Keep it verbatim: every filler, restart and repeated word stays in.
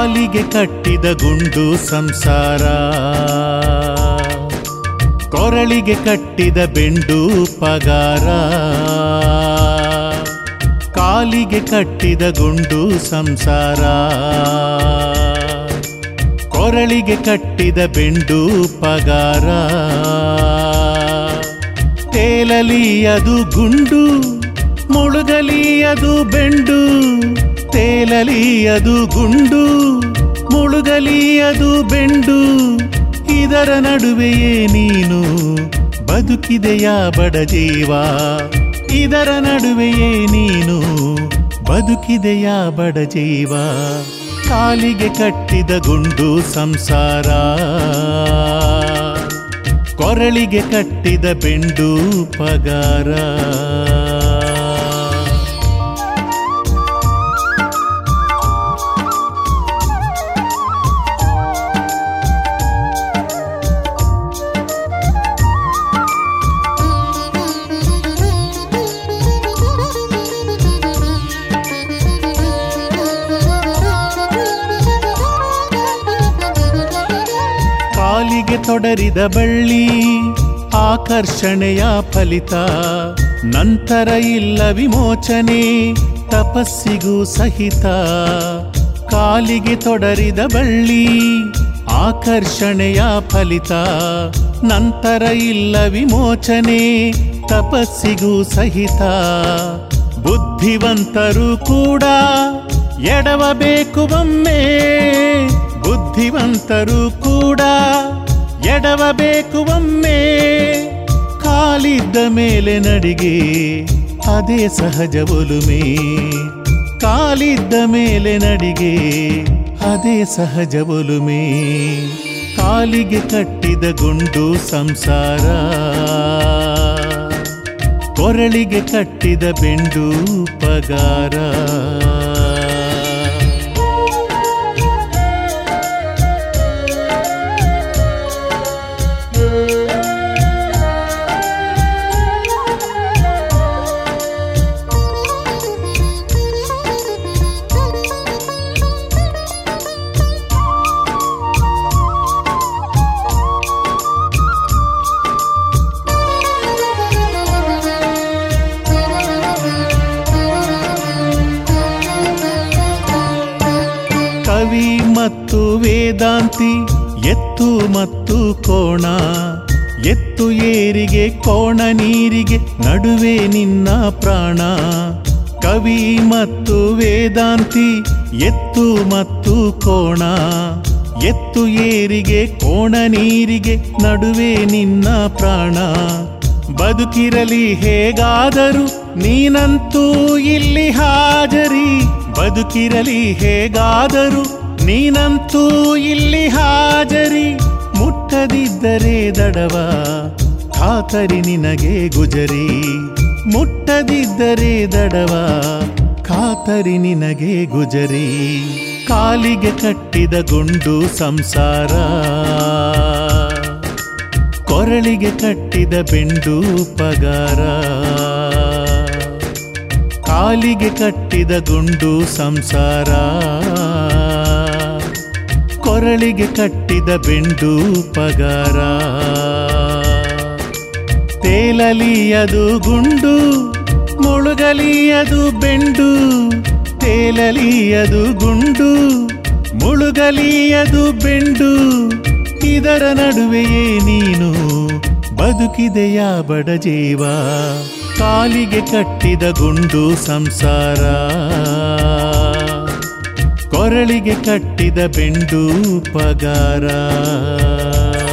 ಕಾಲಿಗೆ ಕಟ್ಟಿದ ಗುಂಡು ಸಂಸಾರ, ಕೊರಳಿಗೆ ಕಟ್ಟಿದ ಬೆಂಡು ಪಗಾರ. ಕಾಲಿಗೆ ಕಟ್ಟಿದ ಗುಂಡು ಸಂಸಾರ, ಕೊರಳಿಗೆ ಕಟ್ಟಿದ ಬೆಂಡು ಪಗಾರ. ತೇಲಲಿ ಅದು ಗುಂಡು, ಮುಳುಗಲಿ ಅದು ಬೆಂಡು. ತೇಲಲಿ ಅದು ಗುಂಡು, ಮುಳುಗಲಿ ಅದು ಬೆಂಡು. ಇದರ ನಡುವೆಯೇ ನೀನು ಬದುಕಿದೆಯಾ ಬಡ ಜೀವ? ಇದರ ನಡುವೆಯೇ ನೀನು ಬದುಕಿದೆಯಾ ಬಡ ಜೀವ? ಕಾಲಿಗೆ ಕಟ್ಟಿದ ಗುಂಡು ಸಂಸಾರ, ಕೊರಳಿಗೆ ಕಟ್ಟಿದ ಬೆಂಡು ಪಗಾರ. ಕಾಲಿಗೆ ತೊಡರಿದ ಬಳ್ಳಿ ಆಕರ್ಷಣೆಯ ಫಲಿತ, ನಂತರ ಇಲ್ಲ ವಿಮೋಚನೆ ತಪಸ್ಸಿಗೂ ಸಹಿತ. ಕಾಲಿಗೆ ತೊಡರಿದ ಬಳ್ಳಿ ಆಕರ್ಷಣೆಯ ಫಲಿತ, ನಂತರ ಇಲ್ಲ ವಿಮೋಚನೆ ತಪಸ್ಸಿಗೂ ಸಹಿತ. ಬುದ್ಧಿವಂತರು ಕೂಡ ಎಡವಬೇಕು ಒಮ್ಮೆ, ಬುದ್ಧಿವಂತರು ಕೂಡ ಎಡವಬೇಕು ಒಮ್ಮೆ. ಕಾಲಿದ್ದ ಮೇಲೆ ನಡಿಗೆ ಅದೇ ಸಹಜ ಒಲುಮೆ, ಕಾಲಿದ್ದ ಮೇಲೆ ನಡಿಗೆ ಅದೇ ಸಹಜ ಒಲುಮೆ. ಕಾಲಿಗೆ ಕಟ್ಟಿದ ಗುಂಡು ಸಂಸಾರ, ಕೊರಳಿಗೆ ಕಟ್ಟಿದ ಬೆಂಡು ಪಗಾರ. ಕವಿ ಮತ್ತು ವೇದಾಂತಿ, ಎತ್ತು ಮತ್ತು ಕೋಣ. ಎತ್ತು ಏರಿಗೆ ಕೋಣ ನೀರಿಗೆ, ನಡುವೆ ನಿನ್ನ ಪ್ರಾಣ. ಕವಿ ಮತ್ತು ವೇದಾಂತಿ, ಎತ್ತು ಮತ್ತು ಕೋಣ. ಎತ್ತು ಏರಿಗೆ ಕೋಣ ನೀರಿಗೆ, ನಡುವೆ ನಿನ್ನ ಪ್ರಾಣ. ಬದುಕಿರಲಿ ಹೇಗಾದರೂ ನೀನಂತೂ ಇಲ್ಲಿ ಹಾಜರಿ, ಬದುಕಿರಲಿ ಹೇಗಾದರೂ ನೀನಂತೂ ಇಲ್ಲಿ ಹಾಜರಿ. ಮುಟ್ಟದಿದ್ದರೆ ದಡವ ಖಾತರಿ ನಿನಗೆ ಗುಜರಿ, ಮುಟ್ಟದಿದ್ದರೆ ದಡವ ಖಾತರಿ ನಿನಗೆ ಗುಜರಿ. ಕಾಲಿಗೆ ಕಟ್ಟಿದ ಗುಂಡು ಸಂಸಾರ, ಕೊರಳಿಗೆ ಕಟ್ಟಿದ ಬೆಂಡು ಪಗಾರ. ಕಾಲಿಗೆ ಕಟ್ಟಿದ ಗುಂಡು ಸಂಸಾರ, ಕೊರಳಿಗೆ ಕಟ್ಟಿದ ಬೆಂಡು ಪಗಾರ. ತೇಲಲಿ ಅದು ಗುಂಡು, ಮುಳುಗಲಿ ಅದು ಬೆಂಡು. ತೇಲಲಿ ಅದು ಗುಂಡು, ಮುಳುಗಲಿ ಅದು ಬೆಂಡು. ಇದರ ನಡುವೆಯೇ ನೀನು ಬದುಕಿದೆಯಾ ಬಡ ಜೀವ? ಕಾಲಿಗೆ ಕಟ್ಟಿದ ಗುಂಡು ಸಂಸಾರ, ಕೊರಳಿಗೆ ಕಟ್ಟಿದ ಬೆಂಡು ಪಗಾರ.